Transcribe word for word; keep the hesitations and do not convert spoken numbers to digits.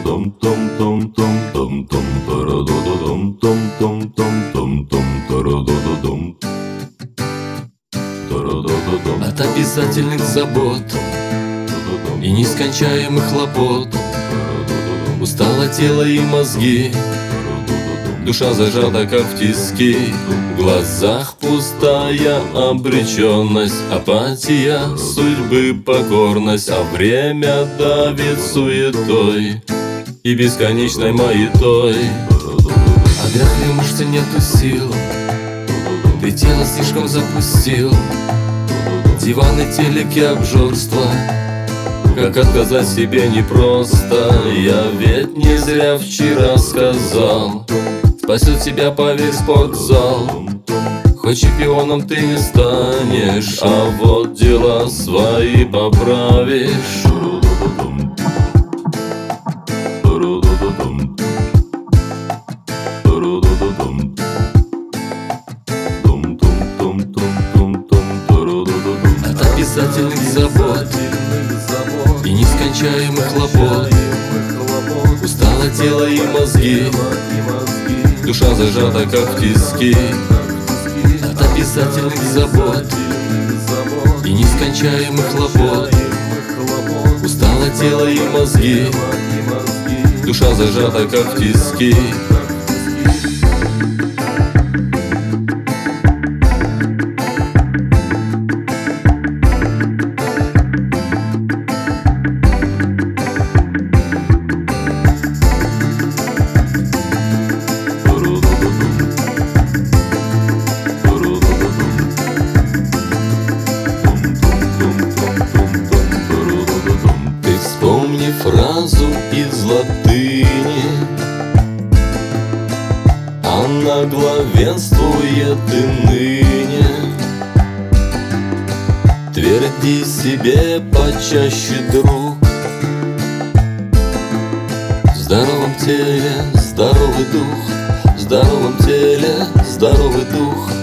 От обязательных забот и нескончаемых хлопот устало тело и мозги, душа зажата, как в тиски. В глазах пустая обреченность, апатия судьбы, покорность, а время давит суетой и бесконечной маятой. Одряхли мышцы, нету сил, ты тело слишком запустил. Диваны, телеки, обжорство, как отказать себе непросто. Я ведь не зря вчера сказал, спасет тебя, поверь, спортзал. Хоть чемпионом ты не станешь, а вот дела свои поправишь. От обязательных забот и нескончаемых хлопот устало тело и мозги, душа зажата, как в тиски. От обязательных забот и нескончаемых хлопот устало тело и мозги, душа зажата, как в тиски. Вспомни фразу из латыни: она главенствует и ныне. Тверди себе почаще, друг: в здоровом теле здоровый дух, в здоровом теле здоровый дух.